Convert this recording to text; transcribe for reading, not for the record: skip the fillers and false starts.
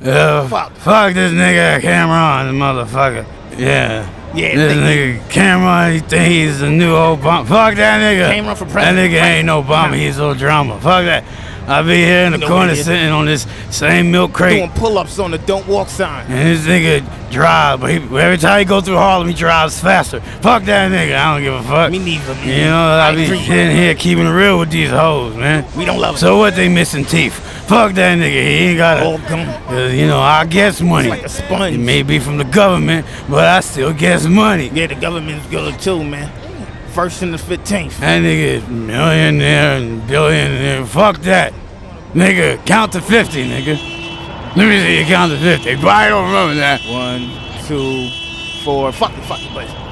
Fuck this nigga Cameron, motherfucker. Yeah. Yeah, this nigga Cameron, he think he's the new Obama. Fuck that nigga. Cameron for president. That nigga ain't no Obama, he's no drama. Fuck that. I be here in the corner sitting on this same milk crate. Doing pull-ups on the don't walk sign. And this nigga drives, but every time he go through Harlem, he drives faster. Fuck that nigga, I don't give a fuck. Me neither, man. You know, I be sitting here keeping it real with these hoes, man. We don't love it. So what, they missing teeth? Fuck that nigga, he ain't got you know, I guess money. It's like a sponge. It may be from the government, but I still guess money. Yeah, the government's good too, man. First and the 15th. That nigga millionaire and billionaire, fuck that. Nigga, count to 50, nigga. Let me see you count to 50. But I don't remember that. 1, 2, 4. Fuck it, boys.